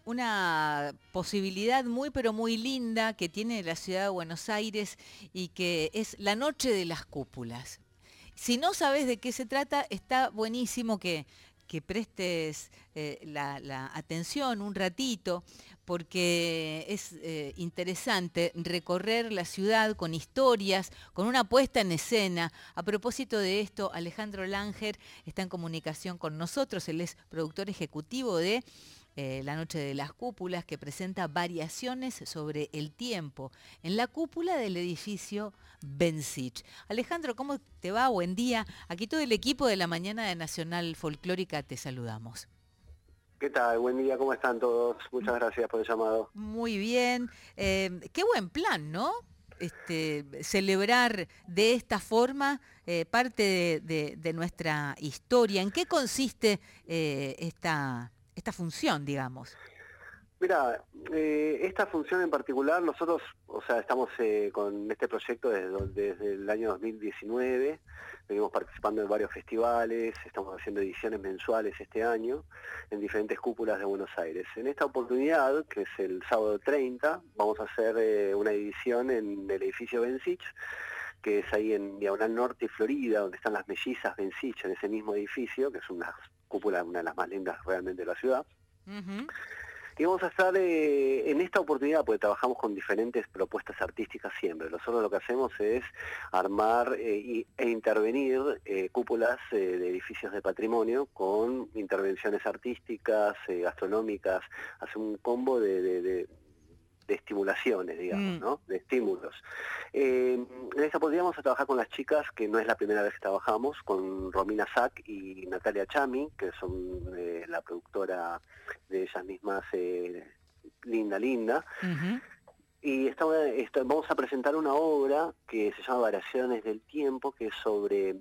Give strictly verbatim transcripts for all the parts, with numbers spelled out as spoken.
una posibilidad muy pero muy linda que tiene la ciudad de Buenos Aires y que es la Noche de las Cúpulas. Si no sabes de qué se trata, está buenísimo que, que prestes eh, la, la atención un ratito, porque es eh, interesante recorrer la ciudad con historias, con una puesta en escena. A propósito de esto, Alejandro Langer está en comunicación con nosotros, él es productor ejecutivo de eh, La Noche de las Cúpulas, que presenta variaciones sobre el tiempo en la cúpula del edificio Bensich. Alejandro, ¿cómo te va? Buen día. Aquí todo el equipo de la Mañana de Nacional Folclórica te saludamos. ¿Qué tal? Buen día, ¿cómo están todos? Muchas gracias por el llamado. Muy bien. Eh, qué buen plan, ¿no? Este, celebrar de esta forma eh, parte de, de, de nuestra historia. ¿En qué consiste eh, esta, esta función, digamos? Mira, eh, esta función en particular, nosotros, o sea, estamos eh, con este proyecto desde, desde el año dos mil diecinueve, venimos participando en varios festivales, estamos haciendo ediciones mensuales este año en diferentes cúpulas de Buenos Aires. En esta oportunidad, que es el sábado treinta, vamos a hacer eh, una edición en el edificio Bensich, que es ahí en Diagonal Norte y Florida, donde están las mellizas Bensich en ese mismo edificio, que es una cúpula, una de las más lindas realmente de la ciudad. Uh-huh. Y vamos a estar eh, en esta oportunidad, porque trabajamos con diferentes propuestas artísticas siempre. Nosotros lo que hacemos es armar eh, y, e intervenir eh, cúpulas eh, de edificios de patrimonio con intervenciones artísticas, eh, gastronómicas, hace un combo de, de, de de estimulaciones, digamos, Mm. ¿no? De estímulos. Eh, en esta oportunidad vamos a trabajar con las chicas, que no es la primera vez que trabajamos, con Romina Sack y Natalia Chami, que son eh, la productora de ellas mismas, eh, Linda Linda. Uh-huh. Y esta, esta, vamos a presentar una obra que se llama Variaciones del Tiempo, que es sobre...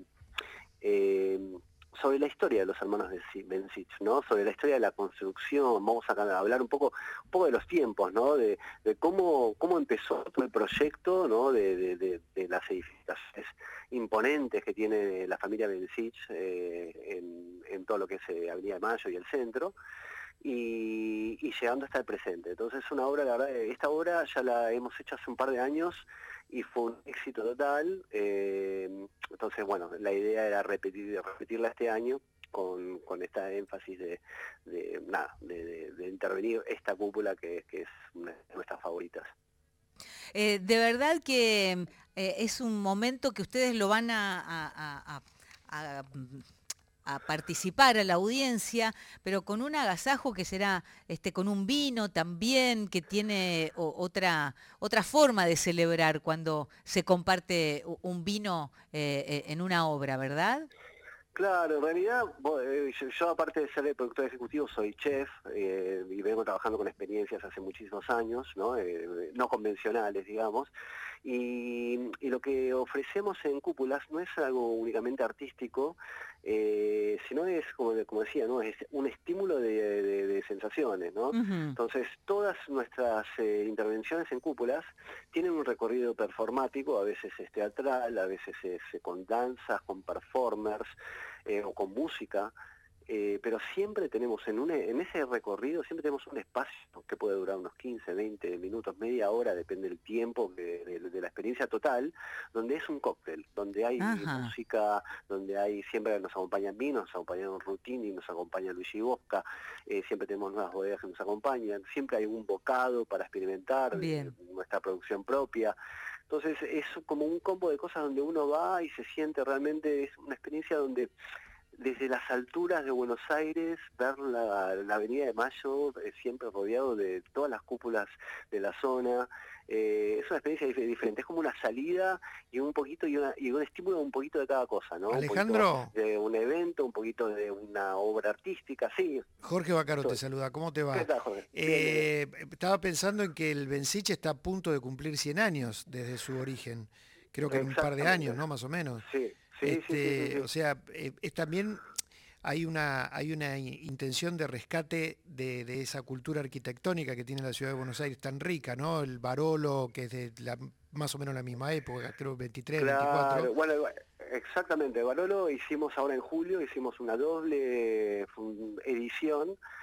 Eh, sobre la historia de los hermanos Bensich, ¿no? Sobre la historia de la construcción, vamos a hablar un poco, un poco de los tiempos, ¿no? De, de cómo, cómo empezó todo el proyecto, ¿no? De, de, de, de las edificaciones imponentes que tiene la familia Bensich eh, en, en todo lo que es eh, Avenida de Mayo y el centro, y, y llegando hasta el presente. Entonces es una obra, la verdad, esta obra ya la hemos hecho hace un par de años y fue un éxito total. Eh, entonces, bueno, la idea era repetir, repetirla este año con, con esta énfasis de, de nada, de, de, de intervenir esta cúpula que, que es una de nuestras favoritas. Eh, de verdad que eh, es un momento que ustedes lo van a, a, a, a, a participar a la audiencia, pero con un agasajo que será este, con un vino también, que tiene o, otra, otra forma de celebrar cuando se comparte un vino eh, en una obra, ¿verdad? Claro, en realidad yo, yo aparte de ser el productor ejecutivo soy chef eh, y vengo trabajando con experiencias hace muchísimos años, no, eh, no convencionales, digamos, y, y lo que ofrecemos en Cúpulas no es algo únicamente artístico, eh, sino es, como, como decía, no, es un estímulo de, de, de sensaciones, ¿no? Uh-huh. Entonces todas nuestras eh, intervenciones en Cúpulas tienen un recorrido performático, a veces es teatral, a veces es eh, con danzas, con performers, Eh, o con música, eh, pero siempre tenemos en, un, en ese recorrido, siempre tenemos un espacio que puede durar unos quince, veinte minutos, media hora, depende del tiempo, de, de, de la experiencia total, donde es un cóctel, donde hay Ajá. música, donde hay siempre nos acompañan vinos, nos acompañan Rutini, nos acompaña Luigi Bosca, eh, siempre tenemos nuevas bodegas que nos acompañan, siempre hay un bocado para experimentar, de, de nuestra producción propia. Entonces es como un combo de cosas donde uno va y se siente realmente, es una experiencia donde desde las alturas de Buenos Aires, ver la, la Avenida de Mayo, eh, siempre rodeado de todas las cúpulas de la zona, eh, es una experiencia dif diferente, es como una salida y un poquito y, una, y un estímulo un poquito de cada cosa, ¿no? Alejandro. Un poquito de un evento, un poquito de una obra artística, sí. Jorge Bacaro te saluda, ¿cómo te va? ¿Qué tal, Jorge? Eh, bien, bien. Estaba pensando en que el Bensich está a punto de cumplir cien años desde su origen, creo que en un par de años, ¿no? Más o menos. Sí. Sí, este, sí, sí, sí, sí. O sea, eh, es también hay una, hay una intención de rescate de, de esa cultura arquitectónica que tiene la ciudad de Buenos Aires tan rica, ¿no? El Barolo, que es de la, más o menos la misma época, creo veintitrés, claro, veinticuatro. Bueno, exactamente, Barolo hicimos ahora en julio, hicimos una doble edición,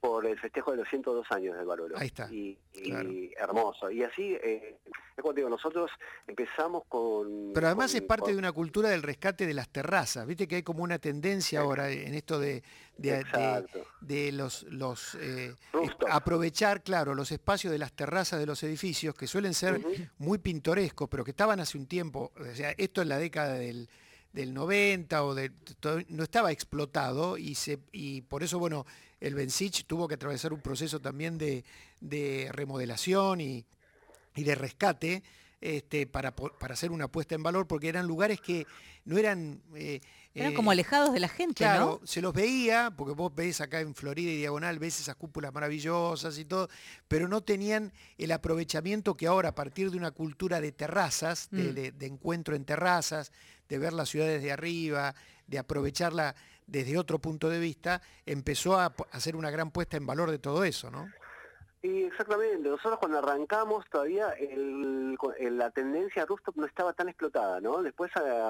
por el festejo de los ciento dos años del Barolo. Ahí está. Y, y claro. hermoso. Y así, eh, es como digo, nosotros empezamos con... Pero además con, es parte con, de una cultura del rescate de las terrazas. Viste que hay como una tendencia ahora en esto de, de, de, de los, los eh, aprovechar, claro, los espacios de las terrazas de los edificios, que suelen ser uh-huh. muy pintorescos, pero que estaban hace un tiempo, o sea, esto en la década del... del noventa o de, no estaba explotado y, se, y por eso, bueno, el Bensich tuvo que atravesar un proceso también de, de remodelación y, y de rescate este, para, para hacer una puesta en valor, porque eran lugares que no eran... Eh, eran como alejados de la gente, claro, ¿no? Se los veía, porque vos ves acá en Florida y Diagonal, ves esas cúpulas maravillosas y todo, pero no tenían el aprovechamiento que ahora, a partir de una cultura de terrazas, mm. de, de, de encuentro en terrazas, de ver la ciudad desde arriba, de aprovecharla desde otro punto de vista, empezó a hacer una gran puesta en valor de todo eso, ¿no? Y exactamente, nosotros cuando arrancamos todavía el, el, la tendencia rooftop no estaba tan explotada, ¿no? Después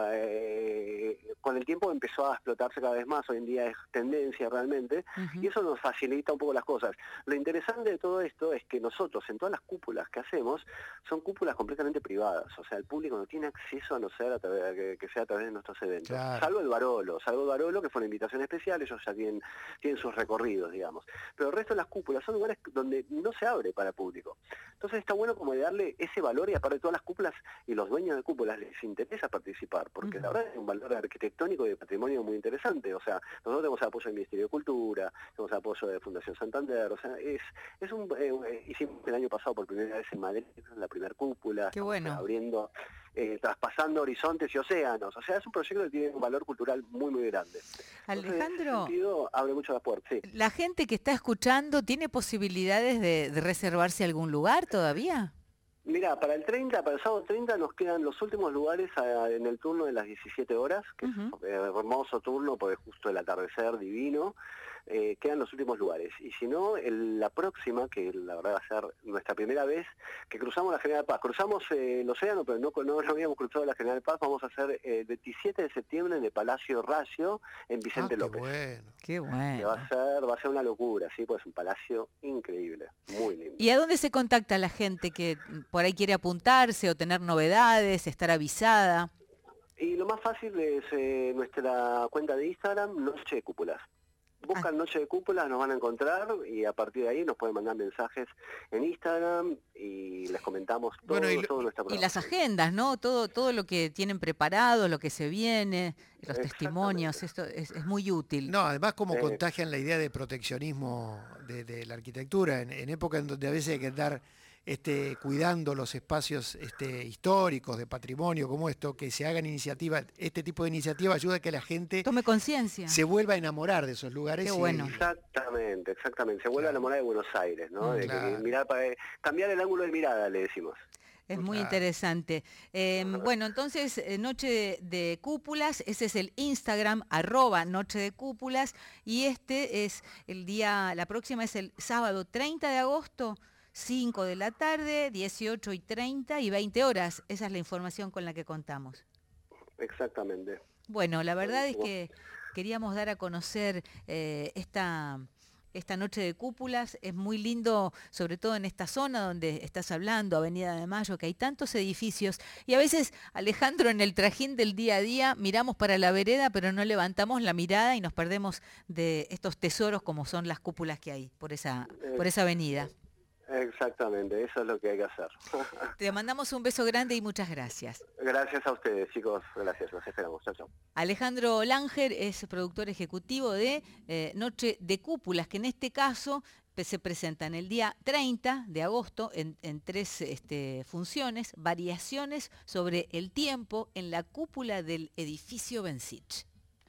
eh, con el tiempo empezó a explotarse cada vez más, hoy en día es tendencia realmente, uh-huh. y eso nos facilita un poco las cosas. Lo interesante de todo esto es que nosotros en todas las cúpulas que hacemos son cúpulas completamente privadas, o sea, el público no tiene acceso a no ser a través, que, que sea a través de nuestros eventos, claro. salvo el Barolo, salvo el Barolo que fue una invitación especial, ellos ya tienen, tienen sus recorridos, digamos, pero el resto de las cúpulas son lugares donde no se abre para público. Entonces está bueno como de darle ese valor y aparte de todas las cúpulas y los dueños de cúpulas les interesa participar, porque uh-huh. la verdad es un valor arquitectónico y de patrimonio muy interesante. O sea, nosotros tenemos apoyo del Ministerio de Cultura, tenemos apoyo de Fundación Santander, o sea, es, es un eh, hicimos el año pasado por primera vez en Madrid, la primera cúpula, qué bueno. abriendo, eh, traspasando horizontes y océanos. O sea, es un proyecto que tiene un valor cultural muy, muy grande. Alejandro, entonces, en ese sentido, abre mucho las puertas. Sí. ¿La gente que está escuchando tiene posibilidades de, de reservarse algún lugar todavía? Mira, para el treinta, para el sábado treinta nos quedan los últimos lugares a, en el turno de las diecisiete horas, que uh-huh. es un hermoso turno porque justo el atardecer divino. Eh, quedan los últimos lugares. Y si no, el, la próxima, que la verdad va a ser nuestra primera vez, que cruzamos la General Paz. Cruzamos eh, el océano, pero no, no, no habíamos cruzado la General Paz. Vamos a hacer el eh, veintisiete de septiembre en el Palacio Racio, en Vicente ah, López. Qué bueno. Qué bueno. Que va a ser, va a ser una locura, ¿sí? Pues es un palacio increíble, muy lindo. ¿Y a dónde se contacta la gente que por ahí quiere apuntarse o tener novedades, estar avisada? Y lo más fácil es eh, nuestra cuenta de Instagram, Noche de Cúpulas. Buscan ah. Noche de Cúpulas, nos van a encontrar y a partir de ahí nos pueden mandar mensajes en Instagram y les comentamos todo, bueno, y, todo nuestra y las agendas, ¿no? Todo, todo lo que tienen preparado, lo que se viene, los testimonios, esto es, es muy útil. No, además como eh. contagian la idea de proteccionismo de, de la arquitectura, en, en época en donde a veces hay que andar este, cuidando los espacios este, históricos, de patrimonio, como esto, que se hagan iniciativas, este tipo de iniciativa ayuda a que la gente tome conciencia, se vuelva a enamorar de esos lugares. Qué bueno. Y... Exactamente, exactamente, se vuelve claro. a enamorar de Buenos Aires, ¿no? Mm, de claro. que mirar para, cambiar el ángulo de mirada, le decimos. Es muy claro. interesante. Eh, bueno, entonces, eh, Noche de, de Cúpulas, ese es el Instagram, arroba Noche de Cúpulas, y este es el día, la próxima es el sábado treinta de agosto, cinco de la tarde, dieciocho y treinta y veinte horas. Esa es la información con la que contamos. Exactamente. Bueno, la verdad es que queríamos dar a conocer eh, esta... Esta Noche de Cúpulas. Es muy lindo, sobre todo en esta zona donde estás hablando, Avenida de Mayo, que hay tantos edificios. Y a veces, Alejandro, en el trajín del día a día, miramos para la vereda, pero no levantamos la mirada y nos perdemos de estos tesoros como son las cúpulas que hay por esa, por esa avenida. Exactamente, eso es lo que hay que hacer. Te mandamos un beso grande y muchas gracias. Gracias a ustedes, chicos. Gracias, los esperamos. Chao, chao. Alejandro Langer es productor ejecutivo de eh, Noche de Cúpulas, que en este caso se presenta en el día treinta de agosto en, en tres este, funciones, variaciones sobre el tiempo en la cúpula del edificio Bensich.